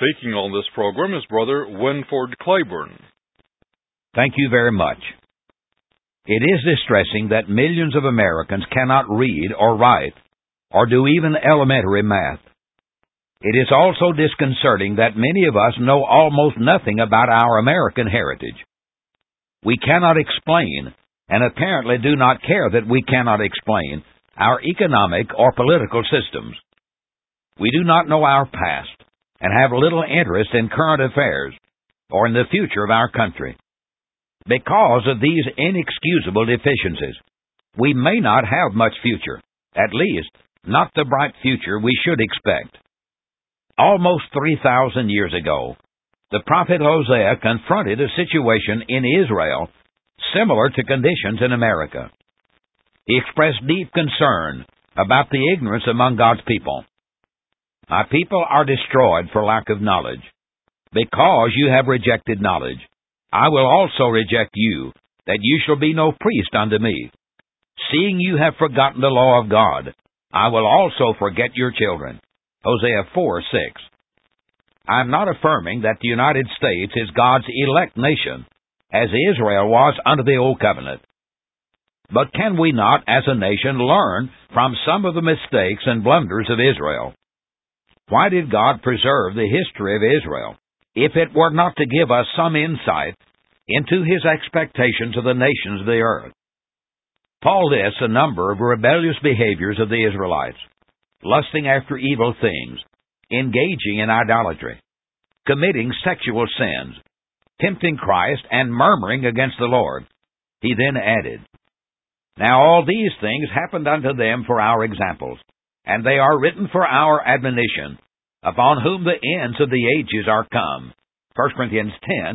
Speaking on this program is Brother Winford Claiborne. Thank you very much. It is distressing that millions of Americans cannot read or write or do even elementary math. It is also disconcerting that many of us know almost nothing about our American heritage. We cannot explain, and apparently do not care that we cannot explain, our economic or political systems. We do not know our past and have little interest in current affairs or in the future of our country. Because of these inexcusable deficiencies, we may not have much future, at least not the bright future we should expect. Almost 3,000 years ago, the prophet Hosea confronted a situation in Israel similar to conditions in America. He expressed deep concern about the ignorance among God's people. My people are destroyed for lack of knowledge. Because you have rejected knowledge, I will also reject you, that you shall be no priest unto me. Seeing you have forgotten the law of God, I will also forget your children. Hosea 4:6. I am not affirming that the United States is God's elect nation, as Israel was under the Old Covenant. But can we not, as a nation, learn from some of the mistakes and blunders of Israel? Why did God preserve the history of Israel, if it were not to give us some insight into His expectations of the nations of the earth? Paul lists a number of rebellious behaviors of the Israelites: lusting after evil things, engaging in idolatry, committing sexual sins, tempting Christ, and murmuring against the Lord. He then added, Now all these things happened unto them for our examples, and they are written for our admonition, upon whom the ends of the ages are come. 1 Corinthians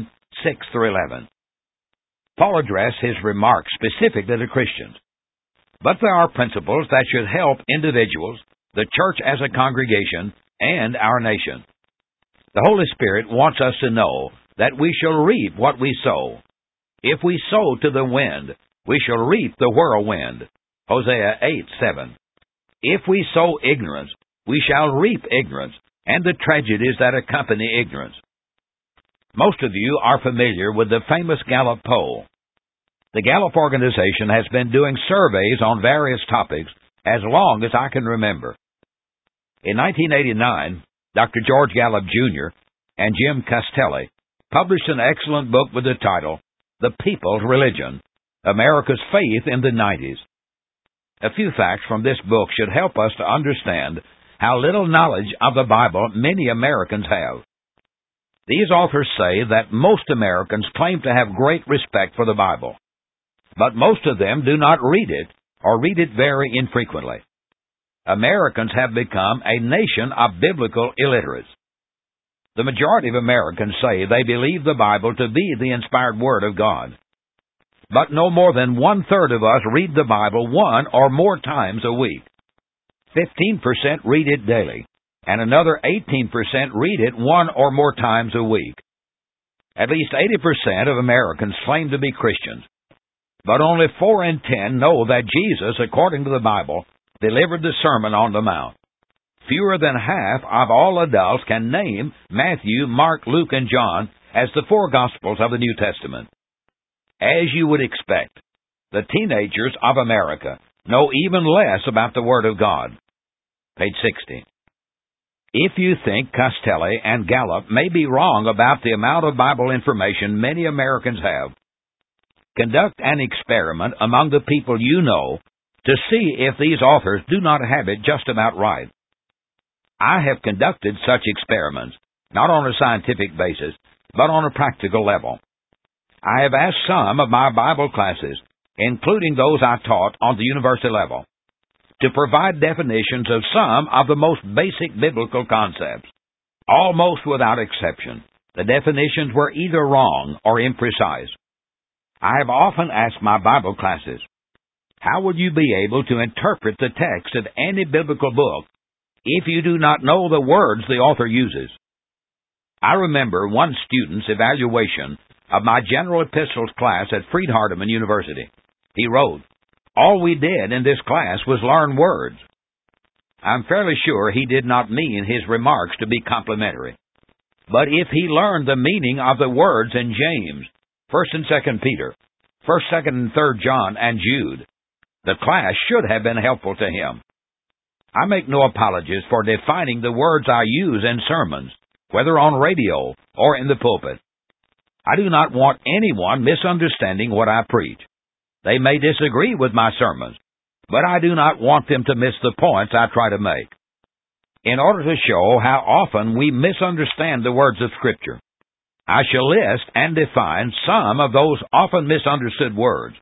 10:6-11. Paul addressed his remarks specifically to Christians. But there are principles that should help individuals, the church as a congregation, and our nation. The Holy Spirit wants us to know that we shall reap what we sow. If we sow to the wind, we shall reap the whirlwind. Hosea 8:7. If we sow ignorance, we shall reap ignorance, and the tragedies that accompany ignorance. Most of you are familiar with the famous Gallup poll. The Gallup organization has been doing surveys on various topics as long as I can remember. In 1989, Dr. George Gallup Jr. and Jim Castelli published an excellent book with the title, The People's Religion, America's Faith in the 90s. A few facts from this book should help us to understand how little knowledge of the Bible many Americans have. These authors say that most Americans claim to have great respect for the Bible, but most of them do not read it or read it very infrequently. Americans have become a nation of biblical illiterates. The majority of Americans say they believe the Bible to be the inspired Word of God. But no more than 1/3 of us read the Bible one or more times a week. 15% read it daily, and another 18% read it one or more times a week. At least 80% of Americans claim to be Christians, but only 4 in 10 know that Jesus, according to the Bible, delivered the Sermon on the Mount. Fewer than half of all adults can name Matthew, Mark, Luke, and John as the 4 Gospels of the New Testament. As you would expect, the teenagers of America know even less about the Word of God. Page 60. If you think Castelli and Gallup may be wrong about the amount of Bible information many Americans have, conduct an experiment among the people you know to see if these authors do not have it just about right. I have conducted such experiments, not on a scientific basis, but on a practical level. I have asked some of my Bible classes, including those I taught on the university level, to provide definitions of some of the most basic biblical concepts. Almost without exception, the definitions were either wrong or imprecise. I have often asked my Bible classes, how would you be able to interpret the text of any biblical book if you do not know the words the author uses? I remember one student's evaluation of my general epistles class at Freed-Hardeman University. He wrote, All we did in this class was learn words. I'm fairly sure he did not mean his remarks to be complimentary. But if he learned the meaning of the words in James, 1st and 2nd Peter, 1st, 2nd, and 3rd John, and Jude, the class should have been helpful to him. I make no apologies for defining the words I use in sermons, whether on radio or in the pulpit. I do not want anyone misunderstanding what I preach. They may disagree with my sermons, but I do not want them to miss the points I try to make. In order to show how often we misunderstand the words of Scripture, I shall list and define some of those often misunderstood words.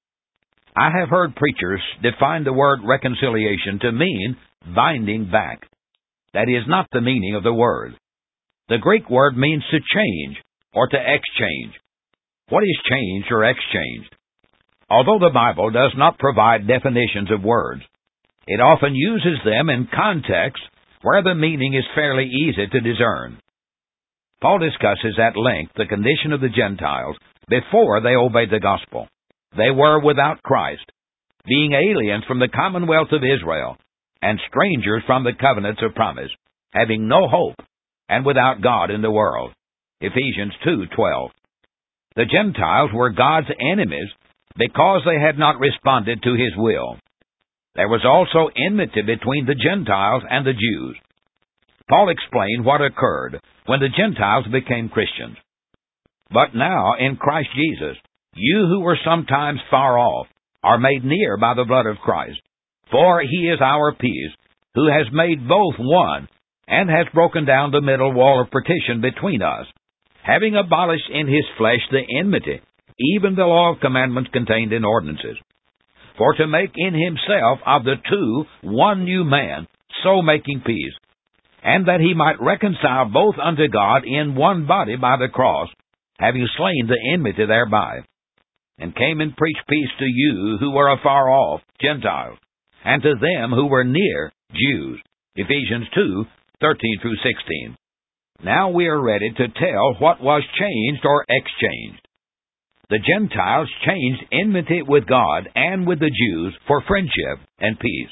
I have heard preachers define the word reconciliation to mean binding back. That is not the meaning of the word. The Greek word means to change or to exchange. What is changed or exchanged? Although the Bible does not provide definitions of words, it often uses them in contexts where the meaning is fairly easy to discern. Paul discusses at length the condition of the Gentiles before they obeyed the gospel. They were without Christ, being aliens from the commonwealth of Israel, and strangers from the covenants of promise, having no hope, and without God in the world. Ephesians 2:12. The Gentiles were God's enemies because they had not responded to His will. There was also enmity between the Gentiles and the Jews. Paul explained what occurred when the Gentiles became Christians. But now, in Christ Jesus, you who were sometimes far off are made near by the blood of Christ. For He is our peace, who has made both one, and has broken down the middle wall of partition between us, having abolished in His flesh the enmity, even the law of commandments contained in ordinances. For to make in Himself of the two one new man, so making peace, and that He might reconcile both unto God in one body by the cross, having slain the enmity thereby, and came and preached peace to you who were afar off, Gentiles, and to them who were near, Jews. Ephesians 2:13 through 16. Now we are ready to tell what was changed or exchanged. The Gentiles changed enmity with God and with the Jews for friendship and peace.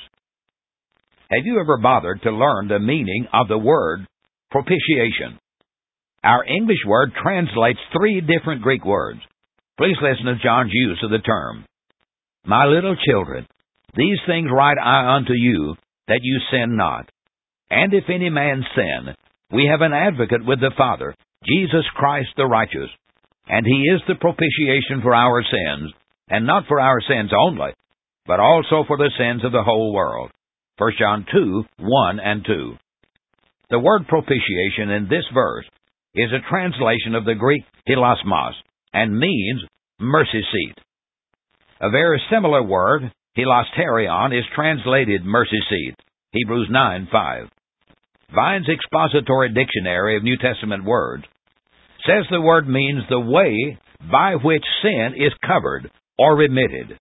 Have you ever bothered to learn the meaning of the word propitiation? Our English word translates three different Greek words. Please listen to John's use of the term. My little children, these things write I unto you, that you sin not. And if any man sin, we have an advocate with the Father, Jesus Christ the righteous. And He is the propitiation for our sins, and not for our sins only, but also for the sins of the whole world. 1 John 2:1 and 2. The word propitiation in this verse is a translation of the Greek hilasmos, and means mercy seat. A very similar word, hilasterion, is translated mercy seat, Hebrews 9:5. Vine's Expository Dictionary of New Testament Words says the word means the way by which sin is covered or remitted.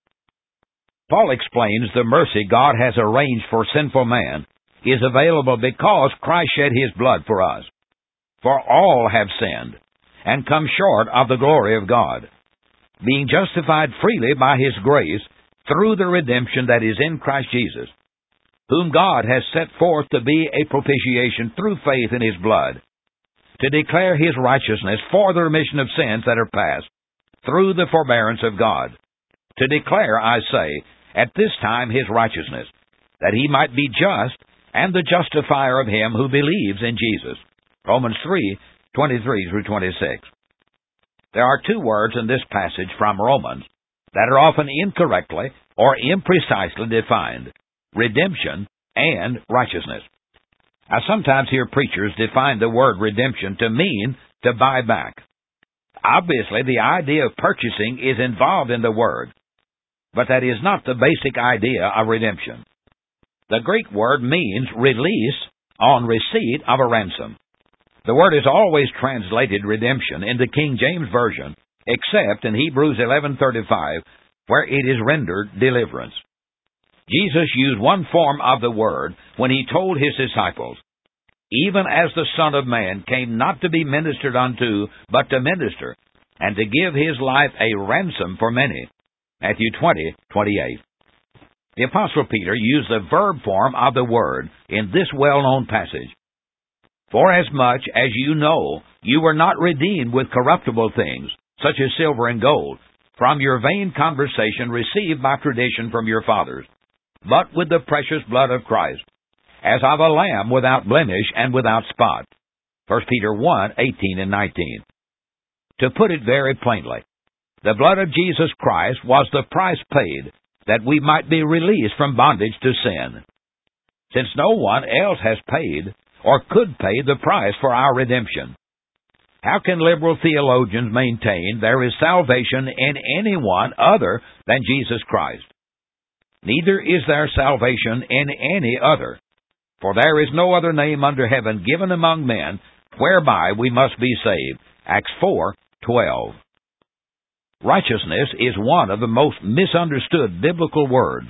Paul explains the mercy God has arranged for sinful man is available because Christ shed His blood for us. For all have sinned, and come short of the glory of God, being justified freely by His grace through the redemption that is in Christ Jesus, whom God has set forth to be a propitiation through faith in His blood, to declare His righteousness for the remission of sins that are past, through the forbearance of God, to declare, I say, at this time His righteousness, that He might be just and the justifier of him who believes in Jesus. Romans 3:23 through 26. There are two words in this passage from Romans that are often incorrectly or imprecisely defined: redemption and righteousness. I sometimes hear preachers define the word redemption to mean to buy back. Obviously, the idea of purchasing is involved in the word, but that is not the basic idea of redemption. The Greek word means release on receipt of a ransom. The word is always translated redemption in the King James Version, except in Hebrews 11:35, where it is rendered deliverance. Jesus used one form of the word when He told His disciples, even as the Son of Man came not to be ministered unto, but to minister, and to give His life a ransom for many. Matthew 20:28. The Apostle Peter used the verb form of the word in this well-known passage. For as much as you know You were not redeemed with corruptible things, such as silver and gold, from your vain conversation received by tradition from your fathers, but with the precious blood of Christ, as of a lamb without blemish and without spot. 1 Peter 1:18 and 19. To put it very plainly, the blood of Jesus Christ was the price paid that we might be released from bondage to sin. Since no one else has paid or could pay the price for our redemption, how can liberal theologians maintain there is salvation in anyone other than Jesus Christ? Neither is there salvation in any other, for there is no other name under heaven given among men whereby we must be saved. Acts 4:12. Righteousness is one of the most misunderstood biblical words.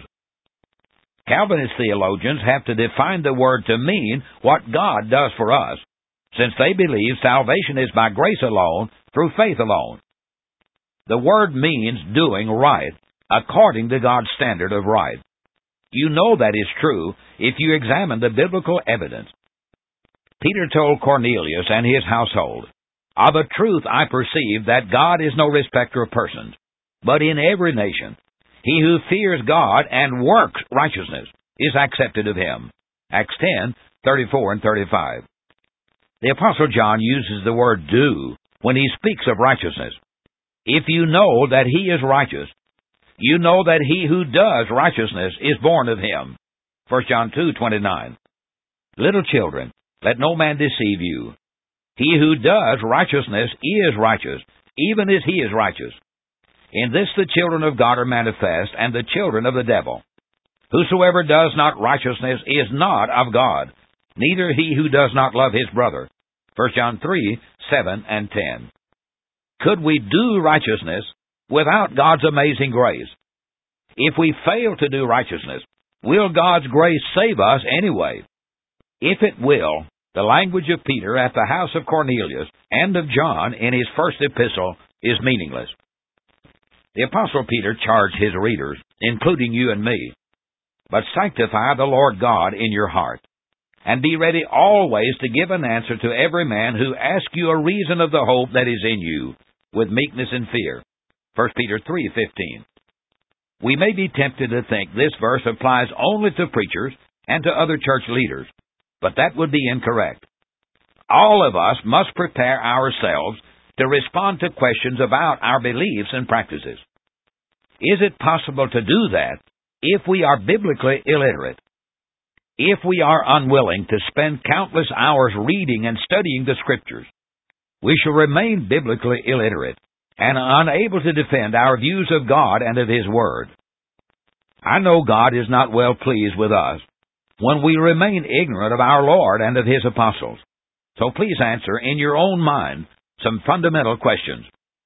Calvinist theologians have to define the word to mean what God does for us, since they believe salvation is by grace alone, through faith alone. The word means doing right, according to God's standard of right. You know that is true if you examine the biblical evidence. Peter told Cornelius and his household, "Of a truth I perceive that God is no respecter of persons, but in every nation he who fears God and works righteousness is accepted of him." Acts 10:34 and 35. The Apostle John uses the word do when he speaks of righteousness. If you know that he is righteous, you know that he who does righteousness is born of him. 1 John 2:29. Little children, let no man deceive you. He who does righteousness is righteous, even as he is righteous. In this the children of God are manifest, and the children of the devil. Whosoever does not righteousness is not of God, neither he who does not love his brother. 1 John 3:7 and 10. Could we do righteousness without God's amazing grace? If we fail to do righteousness, will God's grace save us anyway? If it will, the language of Peter at the house of Cornelius and of John in his first epistle is meaningless. The Apostle Peter charged his readers, including you and me, "But sanctify the Lord God in your heart, and be ready always to give an answer to every man who asks you a reason of the hope that is in you, with meekness and fear." 1 Peter 3:15. We may be tempted to think this verse applies only to preachers and to other church leaders, but that would be incorrect. All of us must prepare ourselves to respond to questions about our beliefs and practices. Is it possible to do that if we are biblically illiterate? If we are unwilling to spend countless hours reading and studying the Scriptures, we shall remain biblically illiterate and unable to defend our views of God and of His Word. I know God is not well pleased with us when we remain ignorant of our Lord and of His apostles. So please answer in your own mind some fundamental questions.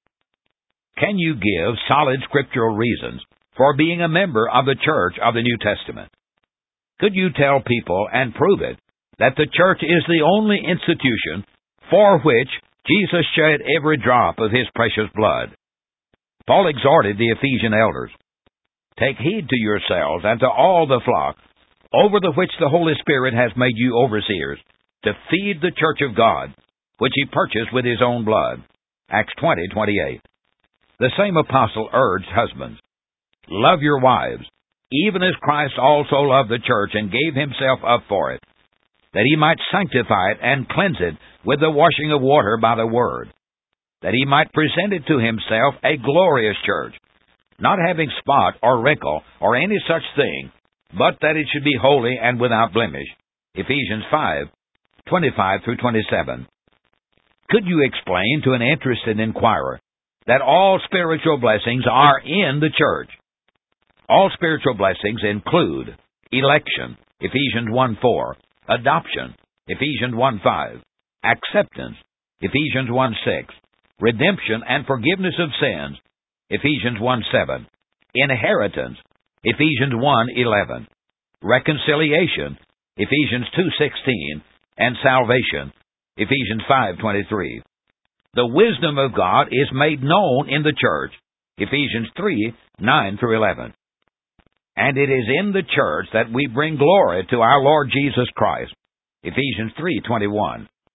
Can you give solid scriptural reasons for being a member of the Church of the New Testament? Could you tell people and prove it that the church is the only institution for which Jesus shed every drop of His precious blood? Paul exhorted the Ephesian elders, "Take heed to yourselves and to all the flock, over the which the Holy Spirit has made you overseers, to feed the church of God, which He purchased with His own blood." Acts 20:28. The same apostle urged husbands, "Love your wives, even as Christ also loved the church and gave Himself up for it, that He might sanctify it and cleanse it with the washing of water by the word, that He might present it to Himself a glorious church, not having spot or wrinkle or any such thing, but that it should be holy and without blemish." Ephesians 5:25 through 27. Could you explain to an interested inquirer that all spiritual blessings are in the church? All spiritual blessings include election, Ephesians 1:4, adoption, Ephesians 1:5, acceptance, Ephesians 1:6, redemption and forgiveness of sins, Ephesians 1:7, inheritance, Ephesians 1:11, reconciliation, Ephesians 2:16, and salvation, Ephesians 5:23. The wisdom of God is made known in the church, Ephesians 3:9 through 11. And it is in the church that we bring glory to our Lord Jesus Christ, Ephesians 3:21.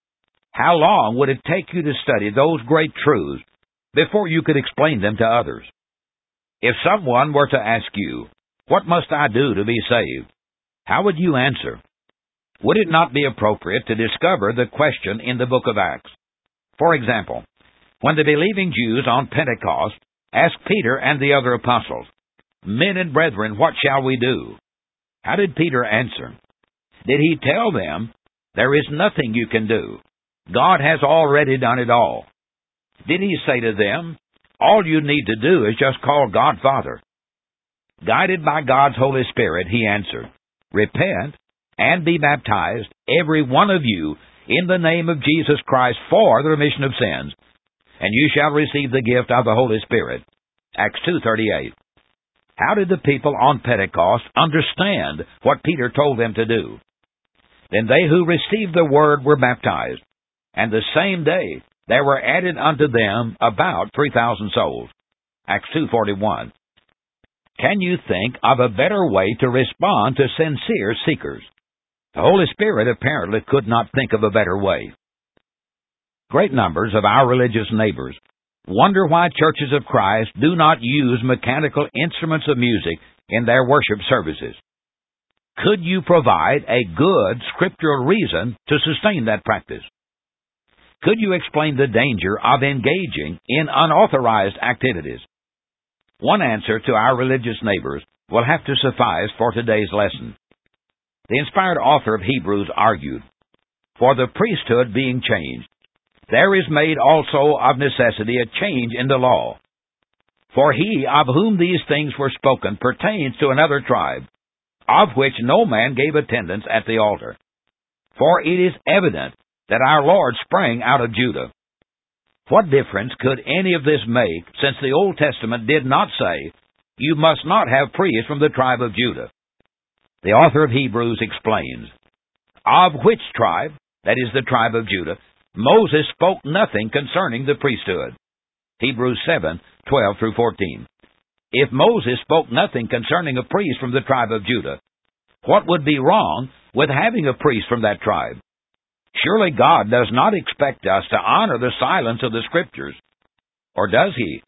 How long would it take you to study those great truths before you could explain them to others? If someone were to ask you, "What must I do to be saved?" how would you answer? Would it not be appropriate to discover the question in the book of Acts? For example, when the believing Jews on Pentecost asked Peter and the other apostles, "Men and brethren, what shall we do?" how did Peter answer? Did he tell them, "There is nothing you can do. God has already done it all"? Did he say to them, "All you need to do is just call God Father"? Guided by God's Holy Spirit, he answered, "Repent and be baptized, every one of you, in the name of Jesus Christ for the remission of sins, and you shall receive the gift of the Holy Spirit." Acts 2:38. How did the people on Pentecost understand what Peter told them to do? Then they who received the word were baptized, and the same day there were added unto them about 3,000 souls. Acts 2:41. Can you think of a better way to respond to sincere seekers? The Holy Spirit apparently could not think of a better way. Great numbers of our religious neighbors wonder why churches of Christ do not use mechanical instruments of music in their worship services. Could you provide a good scriptural reason to sustain that practice? Could you explain the danger of engaging in unauthorized activities? One answer to our religious neighbors will have to suffice for today's lesson. The inspired author of Hebrews argued, "For the priesthood being changed, there is made also of necessity a change in the law. For he of whom these things were spoken pertains to another tribe, of which no man gave attendance at the altar. For it is evident that our Lord sprang out of Judah." What difference could any of this make, since the Old Testament did not say, "You must not have priests from the tribe of Judah"? The author of Hebrews explains, "Of which tribe, that is the tribe of Judah, Moses spoke nothing concerning the priesthood." Hebrews 7:12-14. If Moses spoke nothing concerning a priest from the tribe of Judah, what would be wrong with having a priest from that tribe? Surely God does not expect us to honor the silence of the Scriptures, or does He?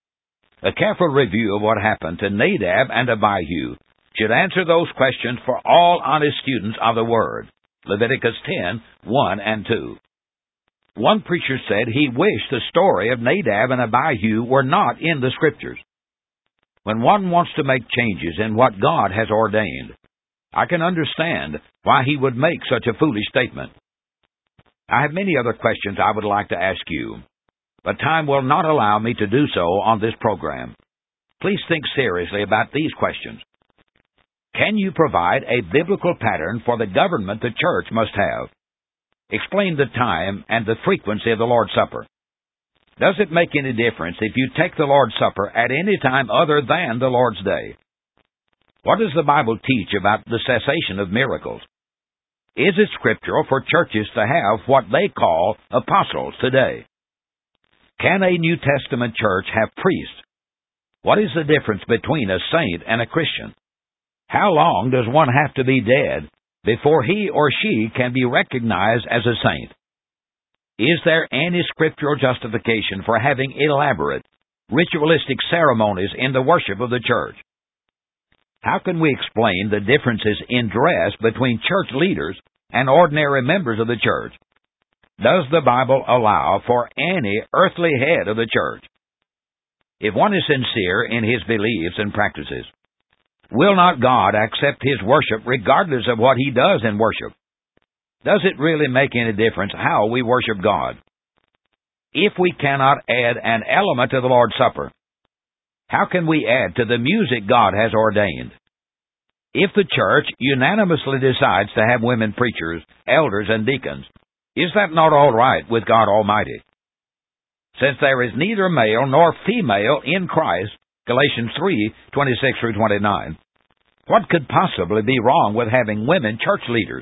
A careful review of what happened to Nadab and Abihu should answer those questions for all honest students of the Word. Leviticus 10:1 and 2. One preacher said he wished the story of Nadab and Abihu were not in the Scriptures. When one wants to make changes in what God has ordained, I can understand why he would make such a foolish statement. I have many other questions I would like to ask you, but time will not allow me to do so on this program. Please think seriously about these questions. Can you provide a biblical pattern for the government the church must have? Explain the time and the frequency of the Lord's Supper. Does it make any difference if you take the Lord's Supper at any time other than the Lord's Day? What does the Bible teach about the cessation of miracles? Is it scriptural for churches to have what they call apostles today? Can a New Testament church have priests? What is the difference between a saint and a Christian? How long does one have to be dead before he or she can be recognized as a saint? Is there any scriptural justification for having elaborate, ritualistic ceremonies in the worship of the church? How can we explain the differences in dress between church leaders and ordinary members of the church? Does the Bible allow for any earthly head of the church? If one is sincere in his beliefs and practices, will not God accept his worship regardless of what he does in worship? Does it really make any difference how we worship God? If we cannot add an element to the Lord's Supper, how can we add to the music God has ordained? If the church unanimously decides to have women preachers, elders, and deacons, is that not all right with God Almighty? Since there is neither male nor female in Christ, Galatians 3:26-29, what could possibly be wrong with having women church leaders?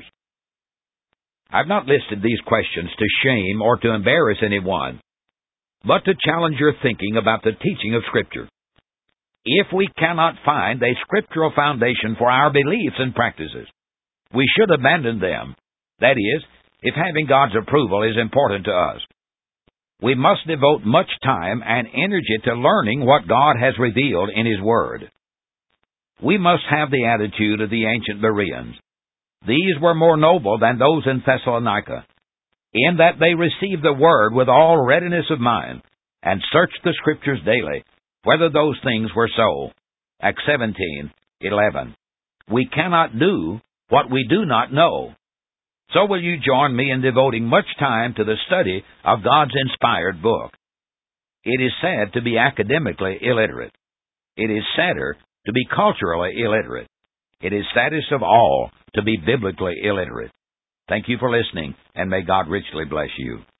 I've not listed these questions to shame or to embarrass anyone, but to challenge your thinking about the teaching of Scripture. If we cannot find a scriptural foundation for our beliefs and practices, we should abandon them. That is, if having God's approval is important to us. We must devote much time and energy to learning what God has revealed in His Word. We must have the attitude of the ancient Bereans. These were more noble than those in Thessalonica, in that they received the Word with all readiness of mind, and searched the Scriptures daily, whether those things were so. Acts 17:11. We cannot do what we do not know. So will you join me in devoting much time to the study of God's inspired book? It is sad to be academically illiterate. It is sadder to be culturally illiterate. It is saddest of all to be biblically illiterate. Thank you for listening, and may God richly bless you.